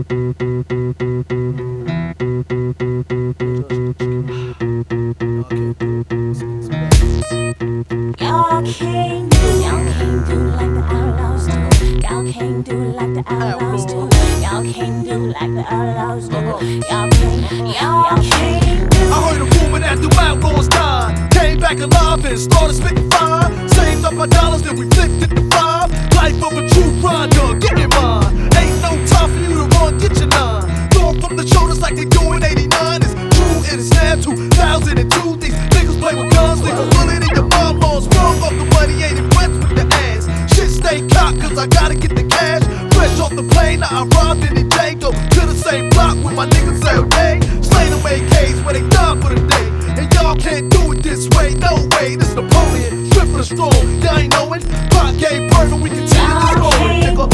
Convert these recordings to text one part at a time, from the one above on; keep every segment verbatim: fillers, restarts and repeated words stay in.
Y'all can't do, y'all can't do like the outlaws do. Y'all can't do like the outlaws do. Y'all can't do like the outlaws do. Y'all can't, y'all can't do. I heard a rumor that the outlaws died, came back alive and started spitting fire. Saved up our dollars, then we flipped it to five. Life of a true grinder, get in mine. Ain't no time for you to run, get your nine. Thrown from the shoulders like they do in eighty-nine. It's true, it is now two thousand two. These niggas play with guns, leave a bullet in your mom. Laws wrong off the money, ain't impressed with the ass. Shit stay cocked, cause I gotta get the cash. Fresh off the plane, now I robbed in the J. Go to the same block with my niggas every day. Slay them A Ks where they die for the day. And y'all can't do it this way, no way. This Napoleon, strip for the strong. Y'all ain't know it. Pop gave birth and we continue this rolling, nigga.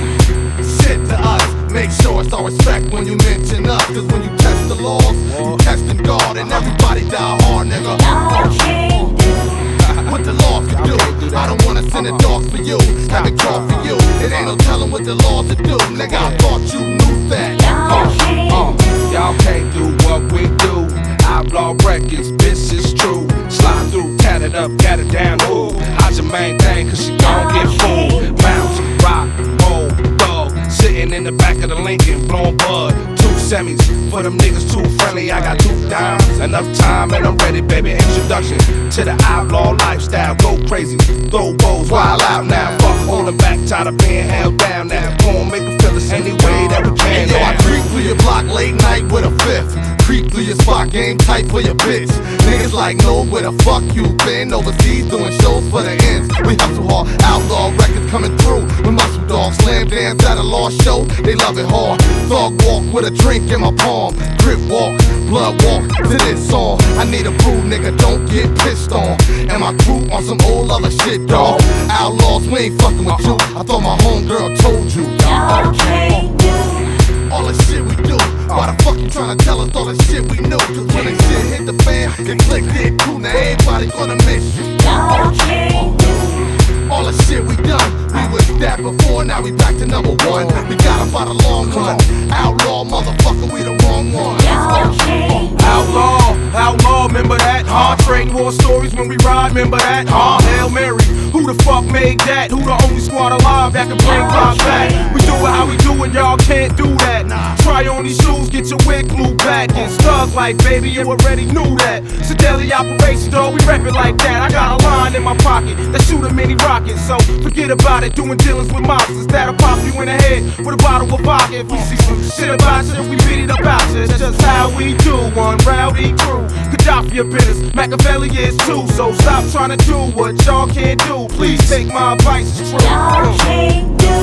Shit to us, make sure it's all respect when you mention us. Cause when you test the laws, you testing God. And everybody die hard, nigga. Y'all can't do. What the laws can do, I don't wanna send a dog for you, have it call for you. It ain't no telling what the laws will do, nigga. I thought you knew that. Y'all can't Uh, do. y'all can't do what we do. Outlaw records, this is true. Slide through, cat it up, cat it down. Ooh, how's your main thing? Cause she gon' get fooled. Bounce, rock, roll, thug. Sitting in the back of the Lincoln, blowing bud. Two semis for them niggas too friendly. I got two dimes, enough time, and I'm ready, baby. Introduction to the outlaw lifestyle. Go crazy, throw woes, wild out now. Fuck holding back, tired of being held down now. Gon' make a feel this any way that we can. Yo, I creep through your block late night with a fifth. Creep through your spot, game tight for your bitch. Niggas like, no, where the fuck you been? Overseas doing shows for the ends. We hustle hard, outlaw records coming through. With muscle dogs, slam dance at a lost show. They love it hard. Thug walk with a drink in my palm. Grip walk, blood walk to this song. I need a brew, nigga, don't get pissed on. And my crew on some old other shit, dog. Outlaws, we ain't fucking with you. I thought my homegirl told you. Y'all can't do. All the shit we do. Why the fuck you tryna tell us all the shit we knew? Cause when the shit hit the fan, the click did too. Now everybody gonna miss you. Y'all can't do. All the shit we done, we was that before, now we back to number one. We got up by the long run. Outlaw, motherfucker, we the wrong one. Y'all can't do. Outlaw, outlaw, remember that? Huh? Trade war stories when we ride, remember that? Huh? Hail Mary, who the fuck made that? Who the only squad alive that can bring clouds back? We do it how we do it, y'all can't do that. Try on these shoes, get your wig glued back. And stuck like, baby, you already knew that. It's a daily operation, dog, we rep it like that. I got a line in my pocket that shoot a mini rocket. So forget about it, doing dealings with monsters that'll pop you in the head with a bottle of vodka. If we see some shit about you, we beat it up out you. It's just how we do, one rowdy crew. Gaddafi a business, Machiavelli is too. So stop trying to do what y'all can't do. Please take my advice, it's true. Y'all can't do.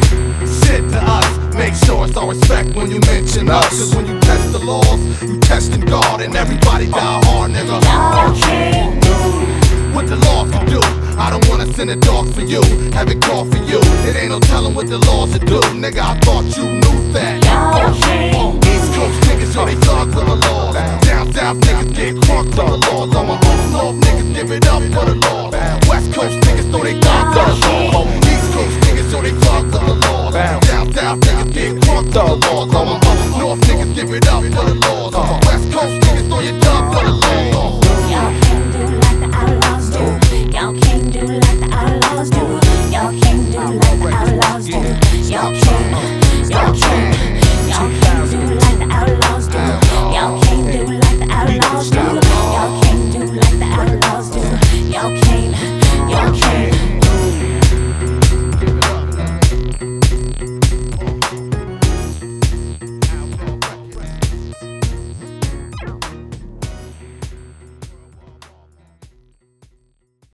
Shit to us, make sure it's all respect when you mention us. Cause when you test the laws, you testing God. And everybody die hard, nigga. Y'all can't do. What the laws can do, I don't wanna send a dog for you, have it call for you. It ain't no telling what the laws will do, nigga, I thought you knew that. Y'all can't do. East Coast niggas, yo, they thugs for the laws. Down south niggas get crunk for the laws. On my own north niggas give it up for the laws. West Coast niggas throw they thugs for the laws. East Coast niggas, yo, they thugs for the laws. Down south niggas get crunk for the laws. On my own north niggas give it up for the laws. West Coast niggas throw your dub for the laws.